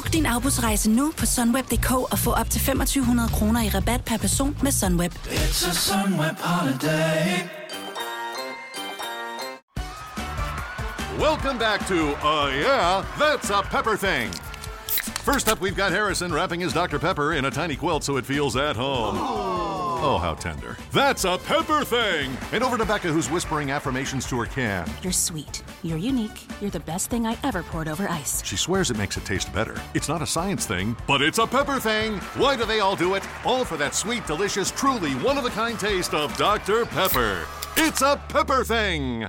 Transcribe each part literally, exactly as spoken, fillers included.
Book din afbudsrejse nu på sunweb punktum d k og få op til femogtyve hundrede kroner i rabat per person med Sunweb. It's a Sunweb holiday. Welcome back to Uh Yeah, That's a Pepper Thing. First up, we've got Harrison wrapping his Doctor Pepper in a tiny quilt so it feels at home. Oh, how tender. That's a Pepper Thing! And over to Becca, who's whispering affirmations to her can. You're sweet. You're unique. You're the best thing I ever poured over ice. She swears it makes it taste better. It's not a science thing, but it's a pepper thing. Why do they all do it? All for that sweet, delicious, truly one-of-a-kind taste of Doctor Pepper. It's a Pepper Thing!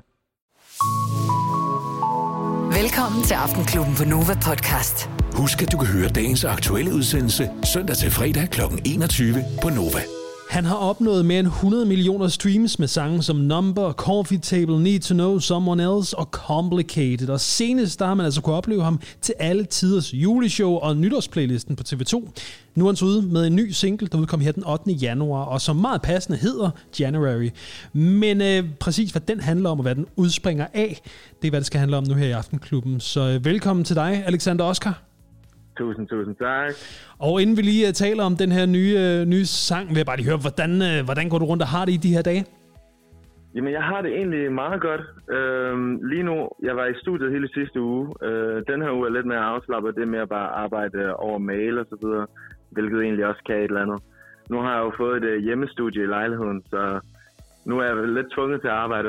Velkommen til Aftenklubben på Nova Podcast. Husk, at du kan høre dagens aktuelle udsendelse søndag til fredag klokken enogtyve på Nova. Han har opnået mere end hundrede millioner streams med sange som Number, Coffee Table, Need to Know Someone Else og Complicated. Og senest der har man altså kunne opleve ham til alle tiders juleshow og nytårsplaylisten på T V to. Nu er han så ude med en ny single, der udkom her den ottende januar, og som meget passende hedder January. Men øh, præcis hvad den handler om, og hvad den udspringer af, det er hvad det skal handle om nu her i Aftenklubben. Så øh, velkommen til dig, Alexander Oscar. Tusind, tusind tak. Og inden vi lige uh, taler om den her nye, uh, nye sang, vil jeg bare lige høre, hvordan, uh, hvordan går du rundt og har det i de her dage? Jamen, jeg har det egentlig meget godt. Øhm, lige nu, jeg var i studiet hele sidste uge. Øh, den her uge er lidt mere afslappet. Det er mere bare arbejde over mail og så videre, hvilket egentlig også kan et eller andet. Nu har jeg jo fået et uh, hjemmestudie i lejligheden, så nu er jeg lidt tvunget til at arbejde.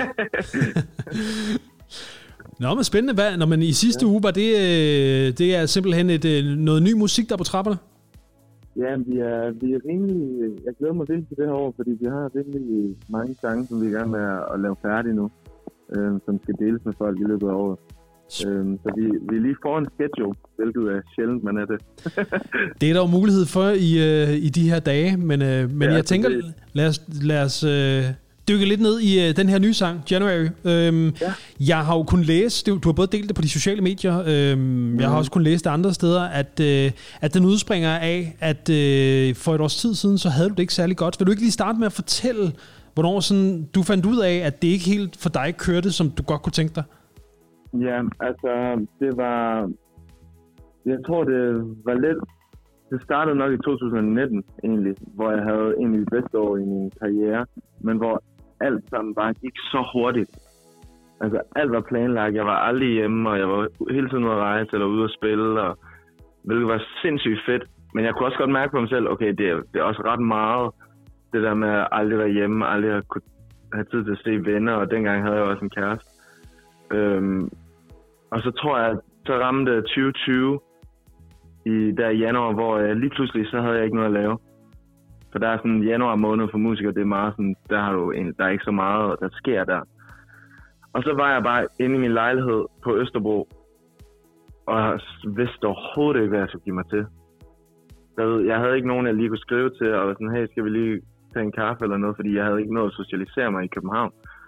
Nå, men spændende. Hvad? Når man i sidste ja. uge var det, det er simpelthen et, noget ny musik, der er på trapperne? Ja, vi er, vi er rimelig... Jeg glæder mig virkelig til det her år, fordi vi har virkelig mange sange, som vi er gerne med at lave færdige nu, øh, som skal deles med folk i løbet af året. Øh, så vi, vi er lige foran schedule, hvilket er sjældent, man er det. Det er der jo mulighed for i, øh, i de her dage, men, øh, men ja, jeg tænker, det... lad os... Lad os øh, dykke lidt ned i uh, den her nye sang, January. Øhm, ja. Jeg har jo kunnet læse, du har både delt det på de sociale medier, øhm, mm. jeg har også kunnet læse det andre steder, at, øh, at den udspringer af, at øh, for et års tid siden, så havde du det ikke særlig godt. Vil du ikke lige starte med at fortælle, hvornår sådan, du fandt ud af, at det ikke helt for dig kørte, som du godt kunne tænke dig? Ja, altså, det var... Jeg tror, det var lidt... Det startede nok i to tusind nitten, egentlig, hvor jeg havde egentlig det bedste år i min karriere, men hvor alt sammen bare gik så hurtigt. Altså, alt var planlagt. Jeg var aldrig hjemme, og jeg var hele tiden ude at rejse eller ude at spille, og, hvilket var sindssygt fedt. Men jeg kunne også godt mærke på mig selv, okay, det er, det er også ret meget, det der med at aldrig være hjemme, aldrig at kunne have tid til at se venner, og dengang havde jeg også en kæreste. Øhm, og så tror jeg, at så ramte tyve tyve i der i januar, hvor jeg lige pludselig, så havde jeg ikke noget at lave. For der er sådan en januar måned for musikere, det er meget sådan, der, har du en, der er ikke så meget, der sker der. Og så var jeg bare inde i min lejlighed på Østerbro, og vidste overhovedet ikke, hvad jeg skulle give mig til. Jeg havde ikke nogen, jeg lige kunne skrive til, og sådan, hey, skal vi lige tage en kaffe eller noget, fordi jeg havde ikke nået at socialisere mig i København.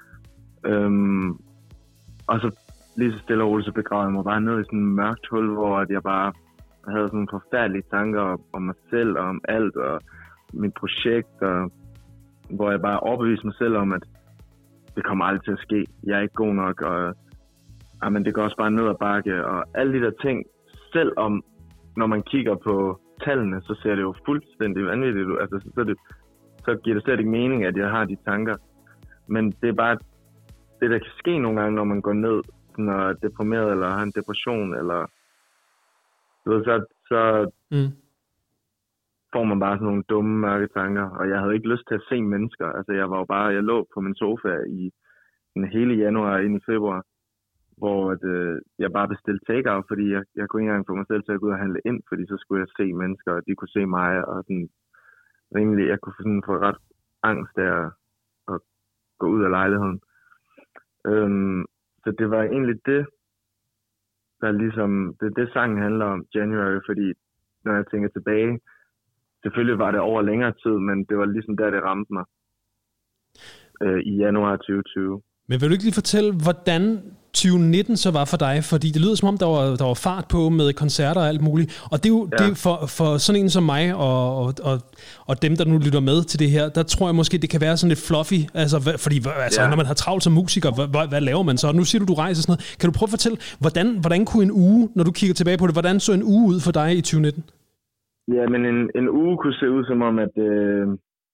Øhm, og så lige så stille og roligt, så begravede jeg mig bare ned i sådan et mørkt hul, hvor jeg bare havde sådan forfærdelige tanker om mig selv og om alt, og mit projekt, og hvor jeg bare overbeviste mig selv om, at det kommer aldrig til at ske. Jeg er ikke god nok, og jamen, det går også bare ned ad bakke, og alle de der ting, selvom når man kigger på tallene, så ser det jo fuldstændig vanvittigt ud. Altså, så, det, så giver det slet ikke mening, at jeg har de tanker. Men det er bare det, der kan ske nogle gange, når man går ned sådan, og er deprimeret, eller har en depression, eller så, så mm. får man bare sådan nogle dumme, mørke tanker, og jeg havde ikke lyst til at se mennesker. Altså, jeg var jo bare, jeg lå på min sofa i den hele januar ind i februar, hvor at, øh, jeg bare bestilte take-out, fordi jeg, jeg kunne ikke engang få mig selv til at gå ud og handle ind, fordi så skulle jeg se mennesker, og de kunne se mig, og sådan, rimelig, jeg kunne sådan få ret angst af at, at gå ud af lejligheden. Øhm, så det var egentlig det, der ligesom, det det sangen handler om, January, fordi når jeg tænker tilbage, selvfølgelig var det over længere tid, men det var ligesom der, det ramte mig øh, i januar tyve tyve. Men vil du ikke lige fortælle, hvordan tyve nitten så var for dig? Fordi det lyder som om, der var, der var fart på med koncerter og alt muligt. Og det er jo ja. det er for, for sådan en som mig og, og, og, og dem, der nu lytter med til det her, der tror jeg måske, det kan være sådan lidt fluffy. Altså, fordi altså, ja. når man har travlt som musiker, hvad, hvad laver man så? Nu siger du, du rejser sådan noget. Kan du prøve at fortælle, hvordan, hvordan kunne en uge, når du kigger tilbage på det, hvordan så en uge ud for dig i tyve nitten? Ja, men en, en uge kunne se ud som om, at øh,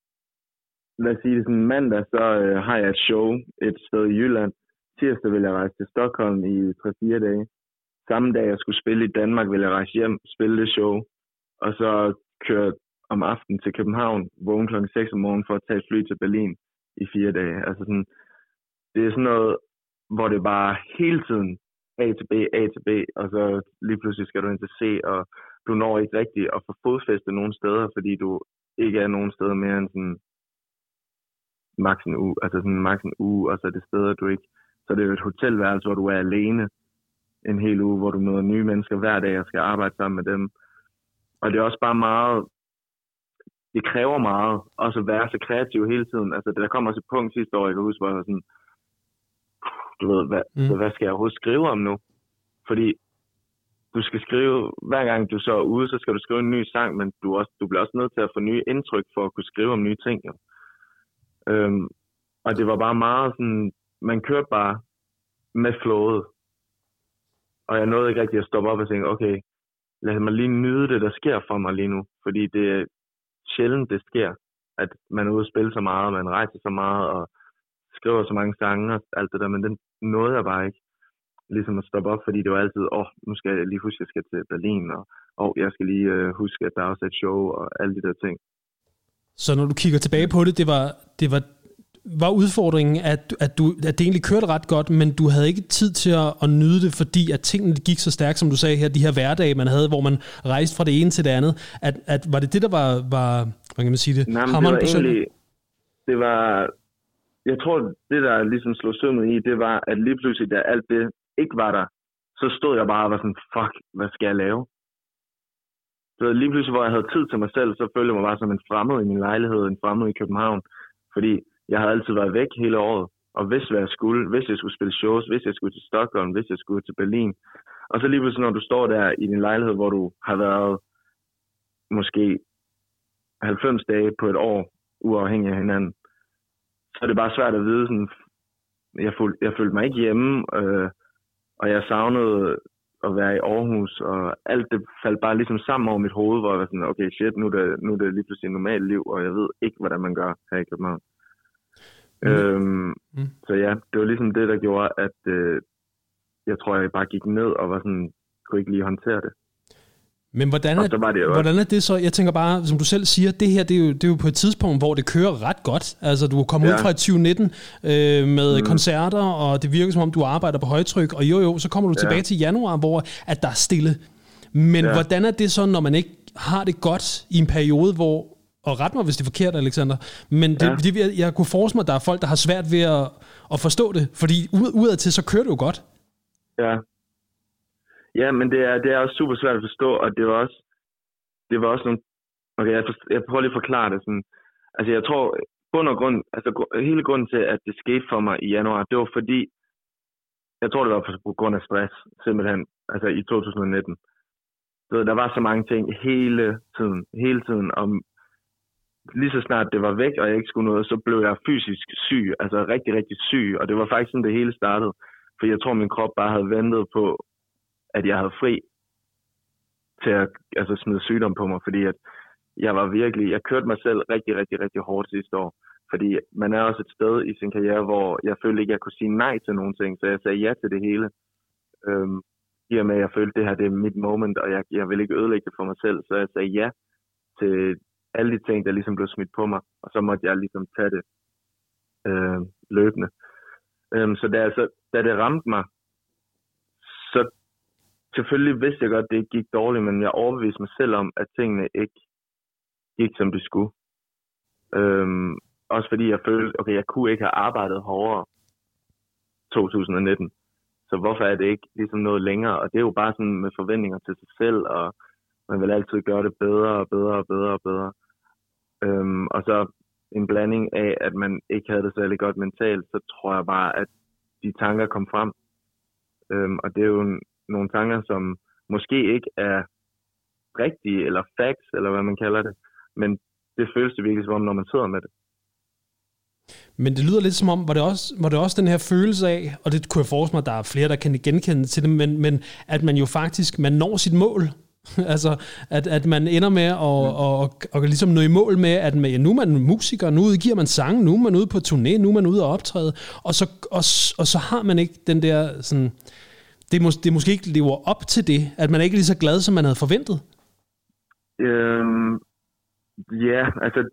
lad os sige det sådan mandag, så øh, har jeg et show et sted i Jylland. Tirsdag vil jeg rejse til Stockholm i tre fire dage. Samme dag, jeg skulle spille i Danmark, vil jeg rejse hjem, spille det show, og så køre om aftenen til København, vågne klokken seks om morgenen for at tage fly til Berlin i fire dage. Altså sådan, det er sådan noget, hvor det bare hele tiden A til B, A til B, og så lige pludselig skal du ind til C, og du når ikke rigtigt at få fodfæste nogen steder, fordi du ikke er nogen steder mere end sådan max en uge, altså sådan max en uge, og så er det steder, du ikke. Så det er jo et hotelværelse, hvor du er alene en hel uge, hvor du møder nye mennesker hver dag og skal arbejde sammen med dem. Og det er også bare meget, det kræver meget, også at være så kreativ hele tiden. Altså der kommer også et punkt sidste år, jeg kan huske, hvor jeg var sådan, du ved, hvad, mm. så hvad skal jeg overhovedet skrive om nu? Fordi du skal skrive, hver gang du så er ude, så skal du skrive en ny sang, men du, også, du bliver også nødt til at få nye indtryk for at kunne skrive om nye ting. Jo. Øhm, og det var bare meget sådan, man kørte bare med flowet. Og jeg nåede ikke rigtig at stoppe op og tænke, okay, lad mig lige nyde det, der sker for mig lige nu. Fordi det er sjældent, det sker, at man er ude og spille så meget, og man rejser så meget, og skriver så mange sange og alt det der, men det nåede jeg bare ikke ligesom at stoppe op, fordi det var altid, åh, oh, nu skal jeg lige huske, at jeg skal til Berlin, og oh, jeg skal lige uh, huske, at der er også et show, og alle de der ting. Så når du kigger tilbage på det, det var, det var, var udfordringen, at, at, du, at det egentlig kørte ret godt, men du havde ikke tid til at, at nyde det, fordi at tingene gik så stærkt, som du sagde her, de her hverdage, man havde, hvor man rejste fra det ene til det andet. At, at, var det det, der var, var hvad kan man sige det? Nej, det var egentlig, det var, jeg tror, det der ligesom slog sømmet i, det var, at lige pludselig, da alt det ikke var der, så stod jeg bare og var sådan, fuck, hvad skal jeg lave? Så lige pludselig, hvor jeg havde tid til mig selv, så følte jeg mig bare som en fremmed i min lejlighed, en fremmed i København, fordi jeg havde altid været væk hele året, og vidste, hvad jeg skulle, hvis jeg skulle spille shows, hvis jeg skulle til Stockholm, hvis jeg skulle til Berlin. Og så lige pludselig, når du står der i din lejlighed, hvor du har været måske halvfems dage på et år, uafhængig af hinanden, så er det bare svært at vide, sådan, jeg følte, jeg følte mig ikke hjemme, øh, og jeg savnede at være i Aarhus, og alt det faldt bare ligesom sammen over mit hoved, hvor jeg var sådan, okay, shit, nu er det, nu er det lige pludselig et normalt liv, og jeg ved ikke, hvordan man gør her i København. Mm. Øhm, mm. Så ja, det var ligesom det, der gjorde, at øh, jeg tror, jeg bare gik ned og var sådan, kunne ikke lige håndtere det. Men hvordan er, det hvordan er det så? Jeg tænker bare, som du selv siger, det her det er, jo, det er jo på et tidspunkt, hvor det kører ret godt. Altså, du er kommet ja. ud fra tyve nitten øh, med mm. koncerter, og det virker som om, du arbejder på højtryk. Og jo jo, så kommer du ja. tilbage til januar, hvor at der er stille. Men ja. hvordan er det så, når man ikke har det godt i en periode, hvor, og ret mig, hvis det er forkert, Alexander, men det, ja. det, jeg, jeg kunne forestille mig, at der er folk, der har svært ved at, at forstå det. Fordi ud, udadtil, så kører det jo godt. Ja. Ja, men det er, det er også super svært at forstå, og det var også, det var også nogle, okay, jeg, forstår, jeg prøver lige at forklare det sådan, altså jeg tror, bund og grund, altså hele grunden til, at det skete for mig i januar, det var fordi, jeg tror det var på grund af stress, simpelthen, altså i to tusind nitten. Så der var så mange ting hele tiden, hele tiden, og lige så snart det var væk, og jeg ikke skulle noget, så blev jeg fysisk syg, altså rigtig, rigtig syg, og det var faktisk sådan, det hele startede, for jeg tror, min krop bare havde ventet på, at jeg havde fri til at altså, smide sygdom på mig, fordi at jeg var virkelig, jeg kørte mig selv rigtig, rigtig, rigtig hårdt sidste år, fordi man er også et sted i sin karriere, hvor jeg følte ikke, at jeg kunne sige nej til nogen ting, så jeg sagde ja til det hele. Øhm, I og med, at jeg følte, at det her det er mit moment, og jeg, jeg ville ikke ødelægge det for mig selv, så jeg sagde ja til alle de ting, der ligesom blev smidt på mig, og så måtte jeg ligesom tage det øh, løbende. Øhm, så da, altså, da det ramte mig, så selvfølgelig vidste jeg godt, at det ikke gik dårligt, men jeg overbeviste mig selv om, at tingene ikke gik, som de skulle. Øhm, også fordi jeg følte, okay, jeg kunne ikke have arbejdet hårdere to tusind nitten. Så hvorfor er det ikke ligesom noget længere? Og det er jo bare sådan med forventninger til sig selv, og man vil altid gøre det bedre og bedre og bedre og bedre. Øhm, og så en blanding af, at man ikke havde det særlig godt mentalt, så tror jeg bare, at de tanker kom frem. Øhm, og det er jo nogle tanker, som måske ikke er rigtige, eller facts, eller hvad man kalder det. Men det føles det virkelig som om, når man sidder med det. Men det lyder lidt som om, var det også, var det også den her følelse af, og det kunne jeg forestille mig, at der er flere, der kan genkende til det, men, men at man jo faktisk, man når sit mål. Altså, at, at man ender med at og, og, og ligesom nå i mål med, at man, nu er man musiker, nu udgiver man sange, nu er man ude på turné, nu er man ude og optræde, og så, og, og så har man ikke den der sådan, det, mås, det måske ikke lever op til det, at man er ikke lige så glad, som man havde forventet. Øhm, ja, altså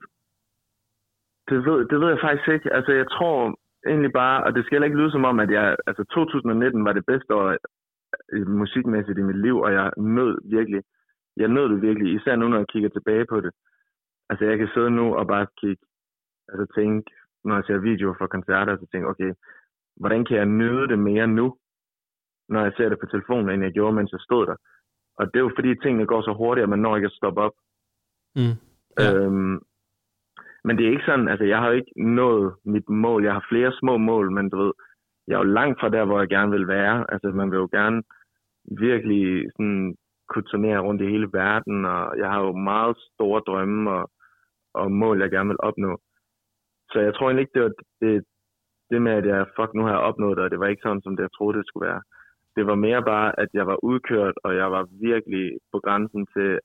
det ved, det ved jeg faktisk ikke. Altså jeg tror egentlig bare, og det skal heller ikke lyde som om, at jeg, altså to tusind nitten var det bedste år musikmæssigt i mit liv, og jeg nød virkelig, jeg nød det virkelig, især nu, når jeg kigger tilbage på det. Altså jeg kan sidde nu og bare kigge, altså tænke, når jeg ser videoer fra koncerter, så tænke, okay, hvordan kan jeg nyde det mere nu, når jeg ser det på telefonen, end jeg gjorde, mens jeg stod der. Og det er jo fordi, tingene går så hurtigt, at man når ikke at stoppe op. Mm. Ja. Øhm, men det er ikke sådan, altså jeg har jo ikke nået mit mål, jeg har flere små mål, men du ved, jeg er jo langt fra der, hvor jeg gerne vil være. Altså man vil jo gerne virkelig sådan kunne turnere rundt i hele verden, og jeg har jo meget store drømme og, og mål, jeg gerne vil opnå. Så jeg tror egentlig ikke, det var det, det med, at jeg, fuck, nu har jeg opnået det, og det var ikke sådan, som det, jeg troede, det skulle være. Det var mere bare, at jeg var udkørt, og jeg var virkelig på grænsen til,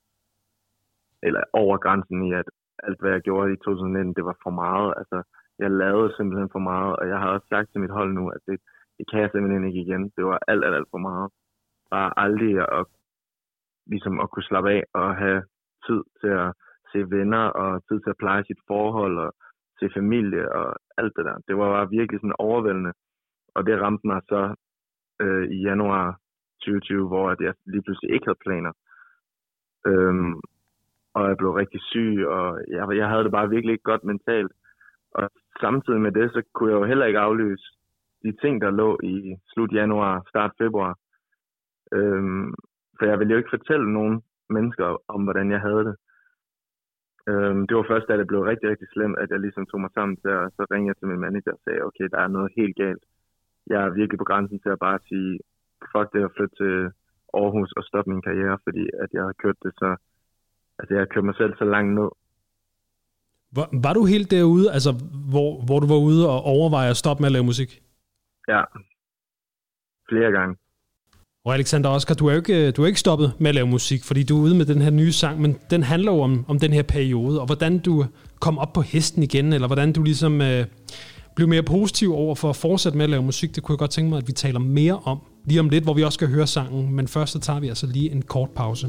eller over grænsen i, at alt, hvad jeg gjorde i to tusind nitten, det var for meget. Altså, jeg lavede simpelthen for meget, og jeg har også sagt til mit hold nu, at det, det kan jeg simpelthen ikke igen. Det var alt, alt, alt for meget. Bare aldrig at, ligesom at kunne slappe af og have tid til at se venner, og tid til at pleje sit forhold, og se familie, og alt det der. Det var bare virkelig sådan overvældende, og det ramte mig så øh, i januar tyve tyve, hvor jeg lige pludselig ikke havde planer. Øhm, og jeg blev rigtig syg, og jeg, jeg havde det bare virkelig ikke godt mentalt. Og samtidig med det, så kunne jeg jo heller ikke aflyse de ting, der lå i slut januar, start februar. Øhm, for jeg ville jo ikke fortælle nogen mennesker om, hvordan jeg havde det. Øhm, det var først, da det blev rigtig, rigtig slemt, at jeg ligesom tog mig sammen til, og så ringede jeg til min manager og sagde, okay, der er noget helt galt. Jeg er virkelig på grænsen til at bare sige, fuck det, at flytte til Aarhus og stoppe min karriere, fordi at jeg har kørt det så, altså jeg har kørt mig selv så langt ned. Var, var du helt derude, altså hvor, hvor du var ude og overveje at stoppe med at lave musik? Ja, flere gange. Og Alexander Oscar, du er jo ikke, du er ikke stoppet med at lave musik, fordi du er ude med den her nye sang, men den handler jo om, om den her periode, og hvordan du kom op på hesten igen, eller hvordan du ligesom øh, blev mere positiv over for at fortsætte med at lave musik. Det kunne jeg godt tænke mig, at vi taler mere om lige om lidt, hvor vi også skal høre sangen, men først så tager vi altså lige en kort pause.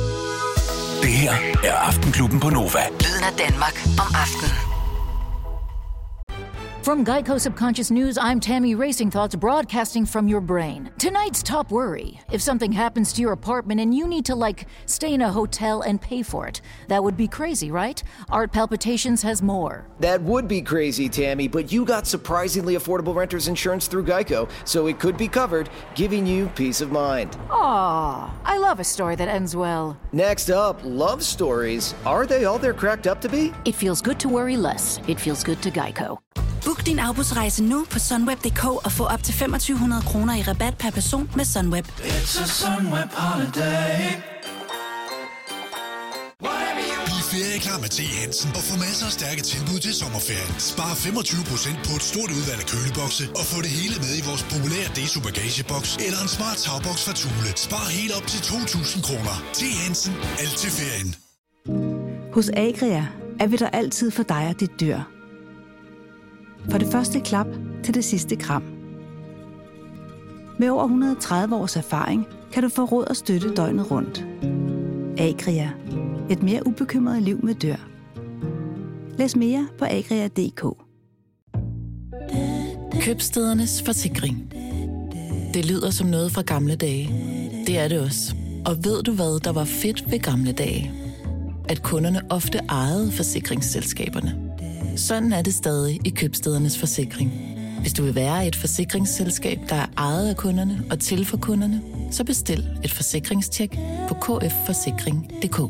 Det her er Aftenklubben på Nova. Lyden af Danmark om aftenen. From Geico Subconscious News, I'm Tammy Racing Thoughts, broadcasting from your brain. Tonight's top worry: if something happens to your apartment and you need to, like, stay in a hotel and pay for it. That would be crazy, right? Art Palpitations has more. That would be crazy, Tammy, but you got surprisingly affordable renter's insurance through Geico, so it could be covered, giving you peace of mind. Aw, I love a story that ends well. Next up, love stories. Are they all they're cracked up to be? It feels good to worry less. It feels good to Geico. Book din afbudsrejse nu på sunweb punktum d k og få op til femogtyve hundrede kroner i rabat per person med Sunweb. It's a Sunweb holiday. Bliv ferieklar med T. Hansen og få masser af stærke tilbud til sommerferien. Spar femogtyve procent på et stort udvalg af kølebokse og få det hele med i vores populære Deso bagageboks eller en smart tagboks fra Thule. Spar helt op til to tusind kroner. T. Hansen. Alt til ferien. Hos Agria er vi der altid for dig og dit dyr. Fra det første klap til det sidste kram. Med over et hundrede og tredive års erfaring kan du få råd og støtte døgnet rundt. Agria. Et mere ubekymret liv med dyr. Læs mere på agria punktum d k. Købstædernes forsikring. Det lyder som noget fra gamle dage. Det er det også. Og ved du hvad, der var fedt ved gamle dage? At kunderne ofte ejede forsikringsselskaberne. Sådan er det stadig i Købstædernes forsikring. Hvis du vil være et forsikringsselskab, der er ejet af kunderne og til for kunderne, så bestil et forsikringstjek på k f forsikring punktum d k.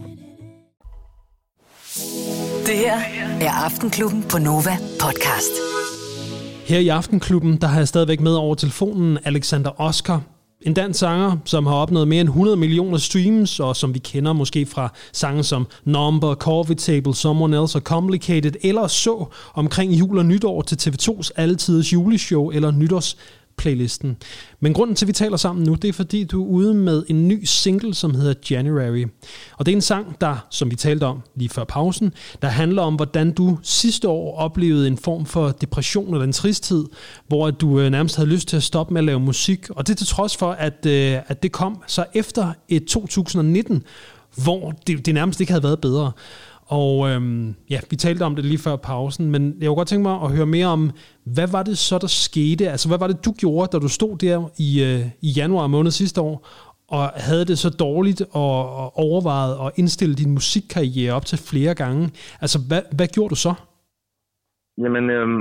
Det her er Aftenklubben på Nova podcast. Her i Aftenklubben, der har jeg stadigvæk med over telefonen Alexander Oscar. En dansk sanger, som har opnået mere end hundrede millioner streams, og som vi kender måske fra sange som Number, Coffee Table, Someone Else og Complicated, eller så omkring jul og nytår til T V to's Alletiders juleshow eller nytårsplaylisten. Men grunden til, at vi taler sammen nu, det er fordi, du er ude med en ny single, som hedder January. Og det er en sang, der, som vi talte om lige før pausen, der handler om, hvordan du sidste år oplevede en form for depression eller en tristhed, hvor du nærmest havde lyst til at stoppe med at lave musik. Og det til trods for, at, at det kom så efter et to tusind nitten, hvor det, det nærmest ikke havde været bedre. Og øhm, ja, vi talte om det lige før pausen, men jeg kunne godt tænke mig at høre mere om, hvad var det så, der skete? Altså, hvad var det, du gjorde, da du stod der i, øh, i januar måned sidste år, og havde det så dårligt og, og overvejet at indstille din musikkarriere op til flere gange? Altså, hvad, hvad gjorde du så? Jamen, øhm,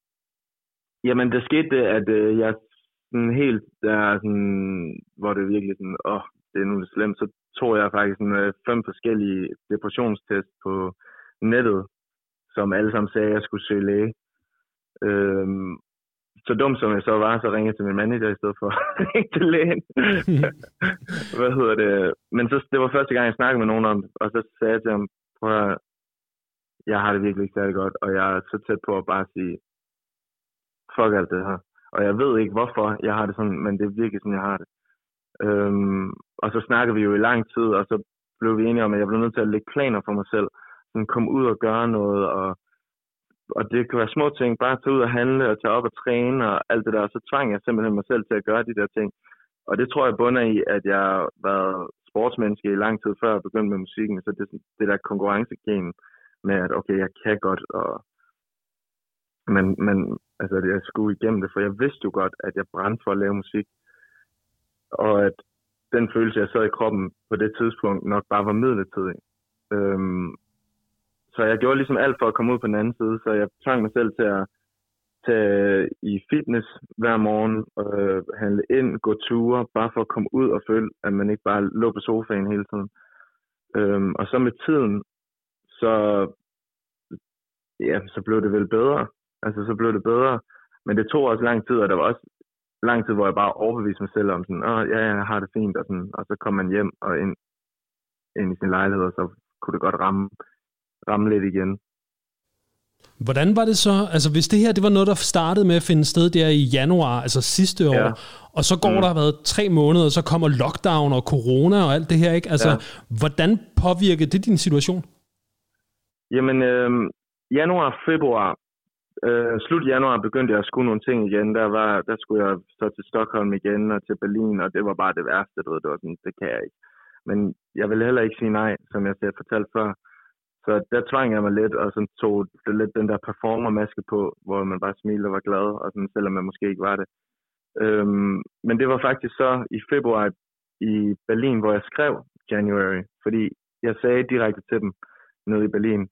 jamen det skete det, at øh, jeg sådan helt der, sådan, hvor det virkelig sådan, åh, det er nu det slemt, så tog jeg faktisk en, fem forskellige depressionstests på nettet, som alle sammen sagde, at jeg skulle søge læge. Øhm, så dumt som jeg så var, så ringede jeg til min manager i stedet for at ringe til lægen. Hvad hedder det? Men så, det var første gang, jeg snakkede med nogen om det, og så sagde jeg til ham, prøv at jeg har det virkelig ikke særlig godt, og jeg er så tæt på at bare sige, fuck alt det her. Og jeg ved ikke, hvorfor jeg har det sådan, men det er virkelig sådan, jeg har det. Øhm, og så snakkede vi jo i lang tid, og så blev vi enige om, at jeg blev nødt til at lægge planer for mig selv. Sådan komme ud og gøre noget, og, og det kan være små ting, bare tage ud og handle, og tage op og træne, og alt det der. Og så tvang jeg simpelthen mig selv til at gøre de der ting. Og det tror jeg bunder i, at jeg har været sportsmenneske i lang tid før jeg begyndte med musikken. Så det, det der konkurrencegen med, at okay, jeg kan godt, og men, men altså, jeg skulle igennem det, for jeg vidste jo godt, at jeg brændte for at lave musik. Og at den følelse, jeg sad i kroppen på det tidspunkt, nok bare var midlertidig. Øhm, så jeg gjorde ligesom alt for at komme ud på den anden side, så jeg tvang mig selv til at tage i fitness hver morgen, øh, handle ind, gå ture, bare for at komme ud og føle, at man ikke bare lå på sofaen hele tiden. Øhm, og så med tiden, så, ja, så blev det vel bedre. Altså, så blev det bedre. Men det tog også lang tid, og der var også lang tid, hvor jeg bare overbeviste mig selv om sådan, åh, ja, jeg har det fint, og, sådan, og så kom man hjem og ind, ind i sin lejlighed, og så kunne det godt ramme, ramme lidt igen. Hvordan var det så, altså hvis det her, det var noget, der startede med at finde sted der i januar, altså sidste år, ja. Og så går mm. der har været tre måneder, og så kommer lockdown og corona og alt det her, ikke? Altså, ja. Hvordan påvirkede det din situation? Jamen, øh, januar, februar, Øh, slut januar begyndte jeg at skulle nogle ting igen. Der var, der skulle jeg så til Stockholm igen og til Berlin, og det var bare det værste. Det var sådan, det kan jeg ikke. Men jeg ville heller ikke sige nej, som jeg selv fortalte før. Så der tvang jeg mig lidt, og så tog det lidt den der performermaske på, hvor man bare smilede og var glad, og sådan, selvom man måske ikke var det. Øhm, men det var faktisk så i februar i Berlin, hvor jeg skrev January, fordi jeg sagde direkte til dem nede i Berlin.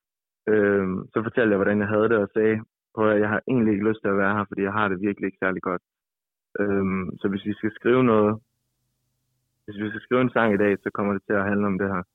Øhm, så fortalte jeg, hvordan jeg havde det, og sagde, at jeg har egentlig ikke lyst til at være her, fordi jeg har det virkelig ikke særlig godt. Øhm, så hvis vi skal skrive noget, hvis vi skal skrive en sang i dag, så kommer det til at handle om det her.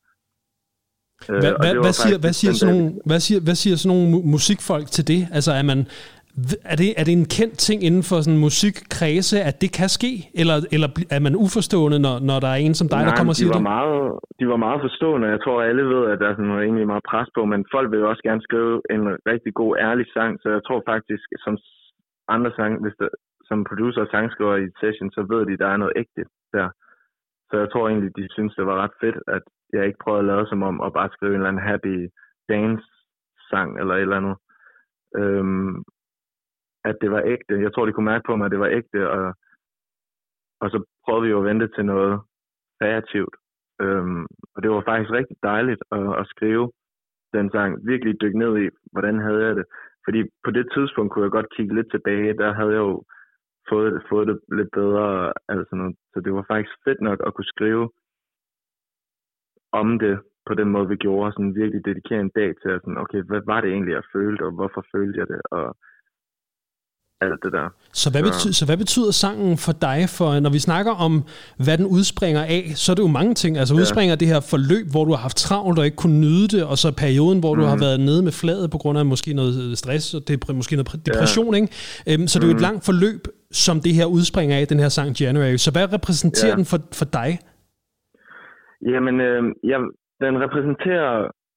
Hvad, øh, hvad, hvad, siger, hvad, siger sådan nogle, hvad, siger, hvad siger sådan nogle musikfolk til det? Altså er man, er det, er det en kendt ting inden for sådan musikkredse, at det kan ske? Eller, eller er man uforstående, når, når der er en som dig, Nej, der kommer og siger de var det? Meget, de var meget forstående. Jeg tror, alle ved, at der er sådan noget egentlig meget pres på, men folk vil jo også gerne skrive en rigtig god, ærlig sang, så jeg tror faktisk, som andre sang, hvis der, som producer og sangskriver i et session, så ved de, at der er noget ægte der. Så jeg tror egentlig, de synes, det var ret fedt, at jeg ikke prøvede at lade som om at bare skrive en eller anden happy dance-sang eller et eller andet. Øhm, at det var ægte. Jeg tror, de kunne mærke på mig, at det var ægte, og, og så prøvede vi jo at vente til noget kreativt. Øhm, og det var faktisk rigtig dejligt at, at skrive den sang. Virkelig dykke ned i, hvordan havde jeg det. Fordi på det tidspunkt kunne jeg godt kigge lidt tilbage. Der havde jeg jo fået, fået det lidt bedre. Altså noget. Så det var faktisk fedt nok at kunne skrive om det på den måde, vi gjorde. Sådan virkelig dedikere en dag til at sådan, okay, hvad var det egentlig, jeg følte, og hvorfor følte jeg det? Og alt det der. Så hvad, betyder, så hvad betyder sangen for dig? For når vi snakker om, hvad den udspringer af, så er det jo mange ting. Altså udspringer ja. det her forløb, hvor du har haft travlt og ikke kunne nyde det, og så perioden, hvor mm. du har været nede med fladet på grund af måske noget stress, og det er måske noget depression, ja. ikke? Øhm, så det er jo et langt forløb, som det her udspringer af, den her sang January. Så hvad repræsenterer ja. den for, for dig? Jamen, øh, ja, den repræsenterer...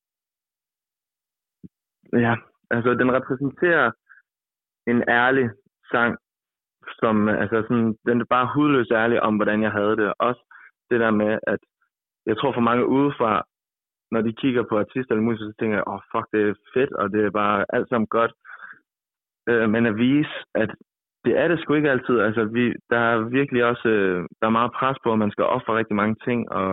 Ja, altså den repræsenterer en ærlig sang, som, altså sådan, den er bare hudløst ærlig om, hvordan jeg havde det. Også det der med, at jeg tror for mange udefra, når de kigger på artister eller musikere, så tænker jeg, åh, oh, fuck, det er fedt, og det er bare alt sammen godt. Øh, men at vise, at det er det sgu ikke altid. Altså, vi, der er virkelig også, øh, der er meget pres på, at man skal ofre rigtig mange ting, og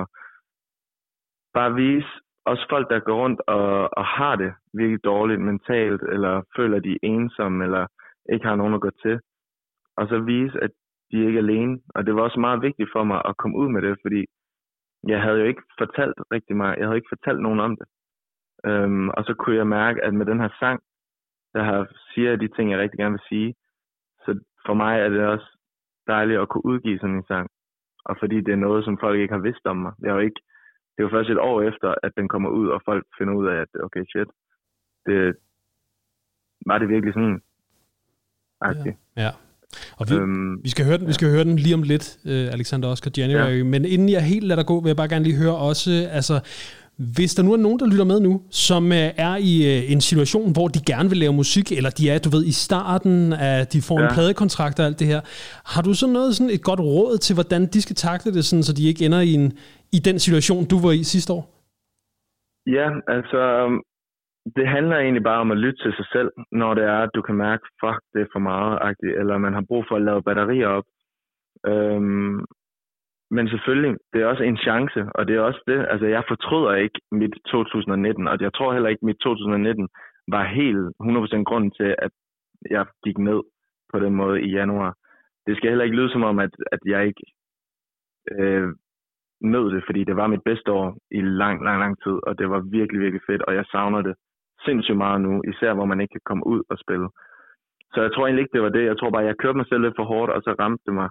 bare vise, også folk, der går rundt og, og har det virkelig dårligt mentalt, eller føler, de er ensomme, eller ikke har nogen at gå til. Og så vise, at de ikke er alene. Og det var også meget vigtigt for mig at komme ud med det, fordi jeg havde jo ikke fortalt rigtig meget. Jeg havde ikke fortalt nogen om det. Øhm, og så kunne jeg mærke, at med den her sang, der har, siger jeg de ting, jeg rigtig gerne vil sige. Så for mig er det også dejligt at kunne udgive sådan en sang. Og fordi det er noget, som folk ikke har vidst om mig. Jeg har jo ikke Det er jo først et år efter, at den kommer ud, og folk finder ud af, at okay, shit, det var det virkelig sådan agtigt. Ja, ja. Og vi, øhm, vi, skal høre den, vi skal høre den lige om lidt, Alexander Oscar January, ja. Men inden jeg helt lader dig gå, vil jeg bare gerne lige høre også, altså, hvis der nu er nogen, der lytter med nu, som er i en situation, hvor de gerne vil lave musik, eller de er, du ved, i starten af, de får en ja. pladekontrakt og alt det her, har du så noget, sådan et godt råd til, hvordan de skal takle det, sådan, så de ikke ender i en i den situation, du var i sidste år? Ja, altså, det handler egentlig bare om at lytte til sig selv, når det er, at du kan mærke, fuck, det er for meget-agtigt, eller man har brug for at lave batterier op. Øhm, men selvfølgelig, det er også en chance, og det er også det, altså jeg fortryder ikke mit to tusind nitten, og jeg tror heller ikke, mit to tusind nitten var helt hundrede procent grunden til, at jeg gik ned på den måde i januar. Det skal heller ikke lyde som om, at, at jeg ikke... Øh, nød det, fordi det var mit bedste år i lang, lang, lang tid, og det var virkelig, virkelig fedt, og jeg savner det sindssygt meget nu, især hvor man ikke kan komme ud og spille. Så jeg tror egentlig ikke, det var det. Jeg tror bare, jeg kørte mig selv lidt for hårdt, og så ramte det mig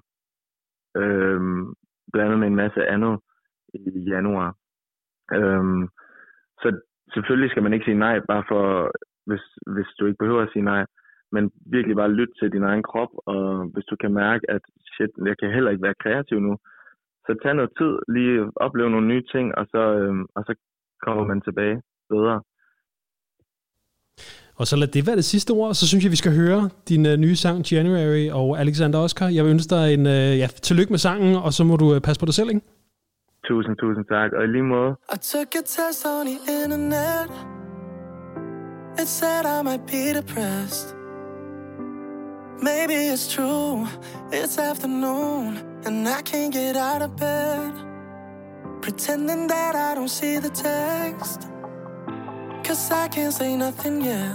øhm, blandet med en masse andet i januar. Øhm, så selvfølgelig skal man ikke sige nej, bare for, hvis, hvis du ikke behøver at sige nej, men virkelig bare lytte til din egen krop, og hvis du kan mærke, at shit, jeg kan heller ikke være kreativ nu, så tag noget tid, lige opleve nogle nye ting, og så, øhm, og så kommer man tilbage bedre. Og så lad det være det sidste ord, så synes jeg, vi skal høre din uh, nye sang January og Alexander Oscar. Jeg vil ønske dig en uh, ja, tillykke med sangen, og så må du uh, passe på dig selv, ikke? Tusind, tusind tak, og i lige måde. I took a test on the internet. It said I might be depressed. Maybe it's true, it's afternoon, and I can't get out of bed. Pretending that I don't see the text, 'cause I can't say nothing yet.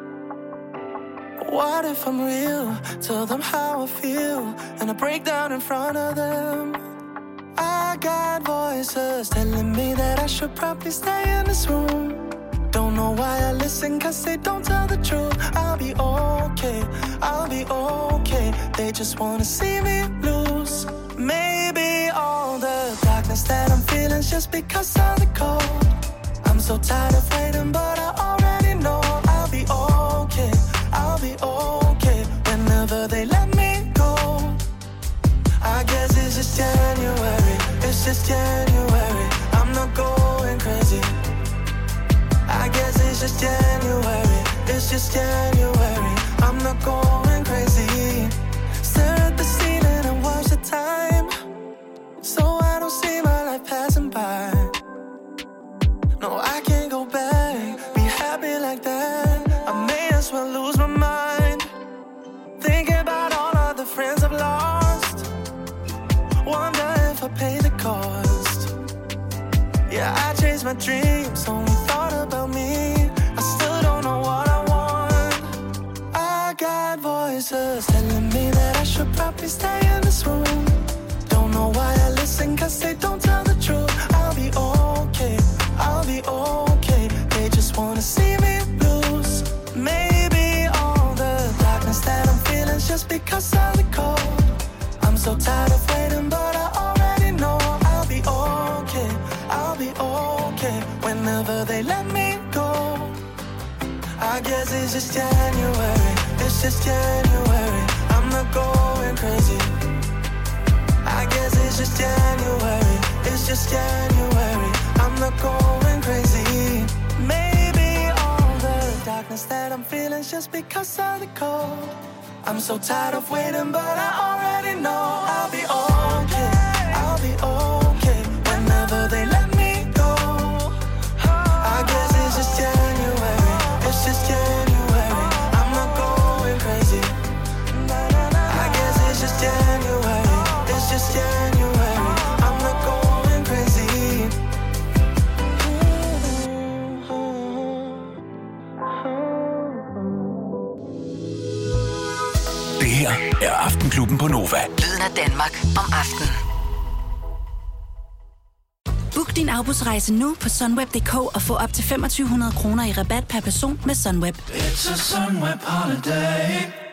What if I'm real? Tell them how I feel, and I break down in front of them. I got voices telling me that I should probably stay in this room. Don't know why I listen, 'cause they don't tell the truth. I'll be okay, I'll be okay. They just wanna see me lose. Maybe all the darkness that I'm feeling's just because of the cold. I'm so tired of waiting, but I already know I'll be okay, I'll be okay. Whenever they let me go, I guess it's just January, it's just January. I'm not going crazy. I guess it's just January, it's just January. I'm not going crazy. Stare at the ceiling and watch the time, so I don't see my life passing by. No, I can't go back, be happy like that. I may as well lose my mind, thinking about all of the friends I've lost. Wonder if I pay the cost. Yeah, I chased my dreams, only thought about me. I still don't know what I want. I got voices telling me that I should probably stay in this room. Don't know why I listen, 'cause they don't tell the truth. I'll be okay, I'll be okay. They just wanna see me lose. Maybe all the darkness that I'm feeling's just I'll be okay whenever they let me go. I guess it's just January, it's just January. I'm not going crazy. I guess it's just January, it's just January. I'm not going crazy. Maybe all the darkness that I'm feeling is just because of the cold. I'm so tired of waiting, but I already know I'll be okay, I'll be okay whenever they let me go. I guess it's just January, it's just January. I'm not going crazy. I guess it's just January, it's just January. I'm not going crazy. Det her er Aftenklubben på Nova. Lyden af Danmark om aftenen. Book din afbudsrejse nu på sunweb punktum d k og få op til to tusind fem hundrede kroner i rabat per person med Sunweb. It's a Sunweb holiday.